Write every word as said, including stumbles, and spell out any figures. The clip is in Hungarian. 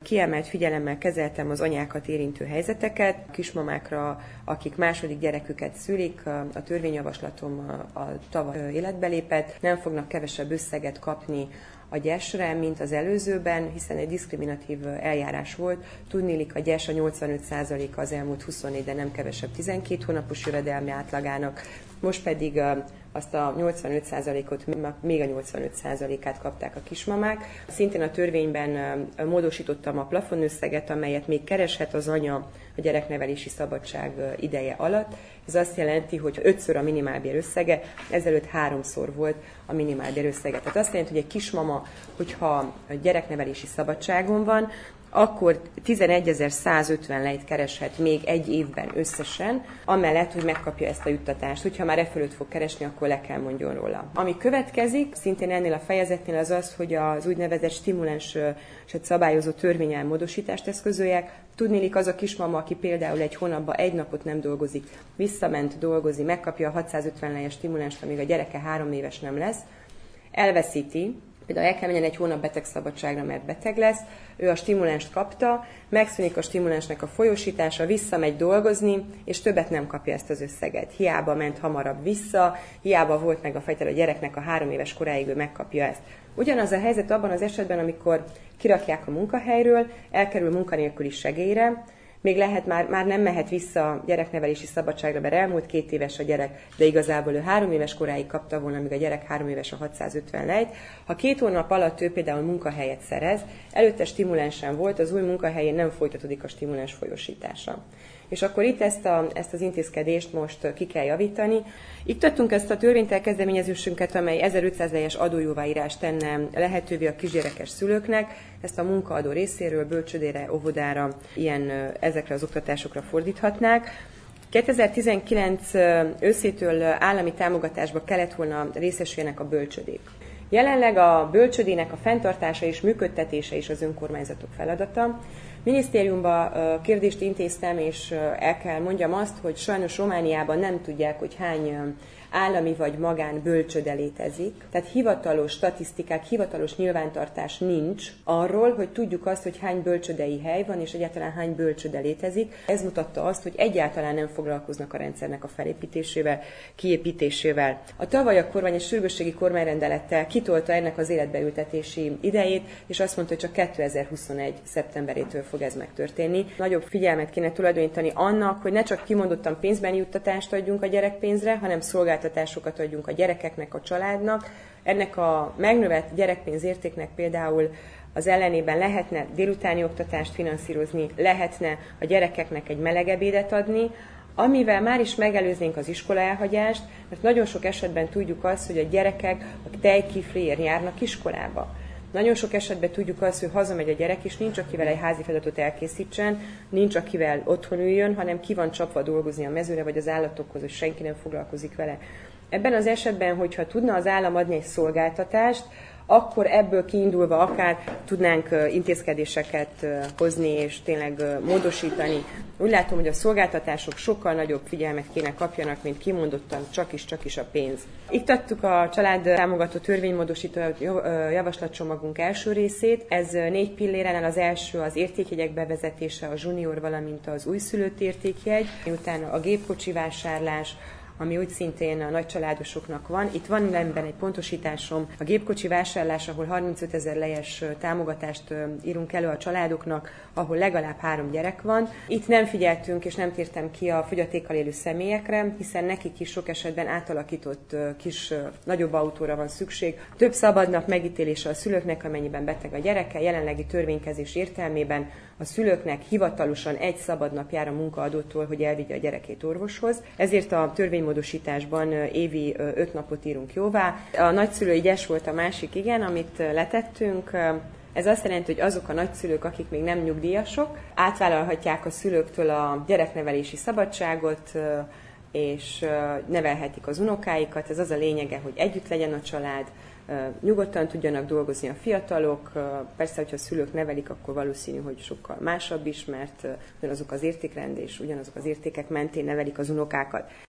Kiemelt figyelemmel kezeltem az anyákat érintő helyzeteket, a kismamákra, akik második gyereküket szülik, a törvényjavaslatom a tavaly életbe lépett, nem fognak kevesebb összeget kapni a gyesre, mint az előzőben, hiszen egy diszkriminatív eljárás volt. Tudniillik, a gyes a nyolcvanöt százaléka az elmúlt huszonnégy, de nem kevesebb tizenkét hónapos jövedelmi átlagának, most pedig azt a nyolcvanöt százalékot, még a nyolcvanöt százalékát kapták a kismamák. Szintén a törvényben módosítottam a plafonösszeget, amelyet még kereshet az anya a gyereknevelési szabadság ideje alatt. Ez azt jelenti, hogy ötször a minimálbér összege, ezelőtt háromszor volt a minimálbér összege. Tehát azt jelenti, hogy egy kismama, hogyha a gyereknevelési szabadságon van, akkor tizenegyezer-százötven lejt kereshet még egy évben összesen, amellett, hogy megkapja ezt a juttatást. Hogyha már e fölött fog keresni, akkor le kell mondjon róla. Ami következik, szintén ennél a fejezetnél az az, hogy az úgynevezett stimuláns szabályozó törvényelmódosítást eszközöljek. Tudniillik, az a kismama, aki például egy hónapban egy napot nem dolgozik, visszament dolgozni, megkapja a hatszázötven lejes stimulánst, amíg a gyereke három éves nem lesz, elveszíti, például el kell menjen egy hónap betegszabadságra, mert beteg lesz, ő a stimulánst kapta, megszűnik a stimulánsnak a folyósítása, visszamegy dolgozni, és többet nem kapja ezt az összeget. Hiába ment hamarabb vissza, hiába volt meg a fejtel a gyereknek a három éves koráig, ő megkapja ezt. Ugyanaz a helyzet abban az esetben, amikor kirakják a munkahelyről, elkerül munkanélküli segélyre, még lehet, már, már nem mehet vissza gyereknevelési szabadságra, mert elmúlt két éves a gyerek, de igazából ő három éves koráig kapta volna, míg a gyerek három éves a hatszázötven lejt. Ha két hónap alatt ő például munkahelyet szerez, előtte stimulánsen volt, az új munkahelyén nem folytatódik a stimuláns folyósítása. És akkor itt ezt, a, ezt az intézkedést most ki kell javítani. Itt adtunk ezt a törvényterkezdeményezésünket, amely ezerötszáz lejes adójóváírást tenne lehetővé a kisgyerekes szülőknek. Ezt a munkaadó részéről bölcsődére, óvodára, ilyen, ezekre az oktatásokra fordíthatnák. kétezer-tizenkilenc őszétől állami támogatásba kellett volna részesüljenek a bölcsödék. Jelenleg a bölcsödének a fenntartása és működtetése is az önkormányzatok feladata. Minisztériumba kérdést intéztem, és el kell mondjam azt, hogy sajnos Romániában nem tudják, hogy hány állami vagy magán bölcsöde létezik. Tehát hivatalos statisztikák, hivatalos nyilvántartás nincs arról, hogy tudjuk azt, hogy hány bölcsödei hely van, és egyáltalán hány bölcsöde létezik. Ez mutatta azt, hogy egyáltalán nem foglalkoznak a rendszernek a felépítésével, kiépítésével. A tavaly a kormány egy sürgősségi kormányrendelettel kitolta ennek az életbeültetési idejét, és azt mondta, hogy csak kétezer-huszonegy szeptemberétől fog ez megtörténni. Nagyobb figyelmet kéne tulajdonítani annak, hogy ne csak kimondottan pénzbeni juttatást adjunk a gyerekpénzre, hanem szolgáltatásokat adjunk a gyerekeknek, a családnak. Ennek a megnövelt gyerekpénz értéknek például az ellenében lehetne délutáni oktatást finanszírozni, lehetne a gyerekeknek egy meleg ebédet adni, amivel már is megelőznénk az iskola elhagyást, mert nagyon sok esetben tudjuk azt, hogy a gyerekek a tejkifliért járnak iskolába. Nagyon sok esetben tudjuk azt, hogy hazamegy a gyerek, és nincs akivel egy házi feladatot elkészítsen, nincs akivel otthon üljön, hanem ki van csapva dolgozni a mezőre vagy az állatokhoz, és senki nem foglalkozik vele. Ebben az esetben, hogyha tudna az állam adni egy szolgáltatást, akkor ebből kiindulva akár tudnánk intézkedéseket hozni és tényleg módosítani. Úgy látom, hogy a szolgáltatások sokkal nagyobb figyelmet kéne kapjanak, mint kimondottan csak is, csak is a pénz. Itt adtuk a család támogató törvénymódosító javaslatcsomagunk első részét. Ez négy pilléren, az első az értékjegyek bevezetése, a junior, valamint az újszülött értékjegy, utána a gépkocsi vásárlás, ami úgy szintén a nagycsaládosoknak van. Itt van ebben egy pontosításom. A gépkocsi vásárlás, ahol harmincötezer lejes támogatást írunk elő a családoknak, ahol legalább három gyerek van. Itt nem figyeltünk és nem tértem ki a fogyatékkal élő személyekre, hiszen nekik is sok esetben átalakított kis, nagyobb autóra van szükség. Több szabadnap megítélése a szülőknek, amennyiben beteg a gyereke. Jelenlegi törvénykezés értelmében a szülőknek hivatalosan egy szabadnap jár a munkaadótól, hogy elvigye a gyerekét orvoshoz. Ezért a törvénymódosításban évi öt napot írunk jóvá. A nagyszülői gyes volt a másik, igen, amit letettünk. Ez azt jelenti, hogy azok a nagyszülők, akik még nem nyugdíjasok, átvállalhatják a szülőktől a gyereknevelési szabadságot, és nevelhetik az unokáikat. Ez az a lényege, hogy együtt legyen a család, nyugodtan tudjanak dolgozni a fiatalok. Persze, hogyha a szülők nevelik, akkor valószínű, hogy sokkal másabb is, mert ugyanazok az értékrend és ugyanazok az értékek mentén nevelik az unokákat.